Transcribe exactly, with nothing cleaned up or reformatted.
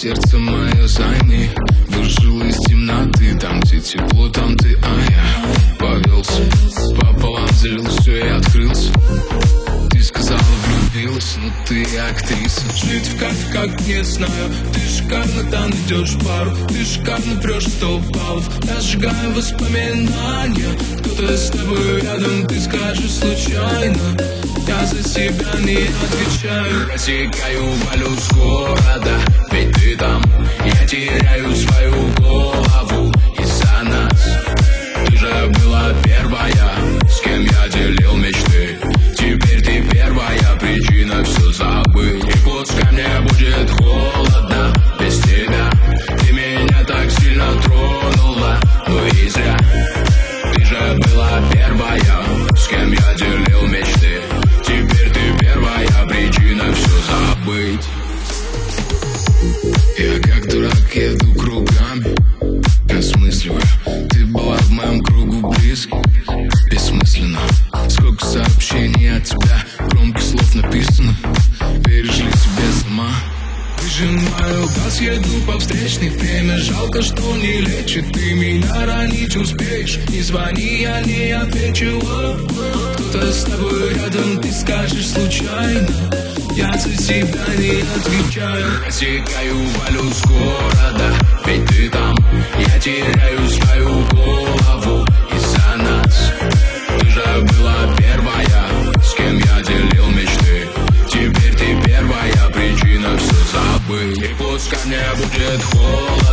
сердце мое займи. Выжил из темноты, там где тепло, там ты, а я повелся. Пополам залил все и открылся. Ты сказала, влюбилась, но ты актриса. Жить в кайф как не знаю. Ты шикарно там идешь в пару. Ты шикарно прешь сто баллов. Я сжигаю воспоминания. Кто-то с тобой рядом, ты скажешь случайно. Я за себя не отвечаю. Рассекаю, валю с города, ведь ты там. Я теряю свою голову из-за нас. Ты же была первая, с кем я делил мечты. Теперь ты первая причина все забыть. И пускай мне будет холодно без тебя. Ты меня так сильно тронула, но и зря. Ты же была первая, с кем я делил мечты. Теперь ты первая причина все забыть. Я как дурак еду кругами, осмысливаю. Ты была в моем кругу близких, бессмысленно. Сколько сообщений от тебя, громких слов написано. Веришь ли тебе сама? Выжимаю газ, еду по встречной. Время жалко, что не лечит. Ты меня ранить успеешь. Не звони, я не отвечу. Кто-то с тобой рядом, ты скажешь случайно. Я за себя не отвечаю. Рассекаю, валю с города, ведь ты там. Я теряю свою голову из-за нас. Ты же была первая, с кем я делил мечты. Теперь ты первая причина все забыть. И пускай мне будет холодно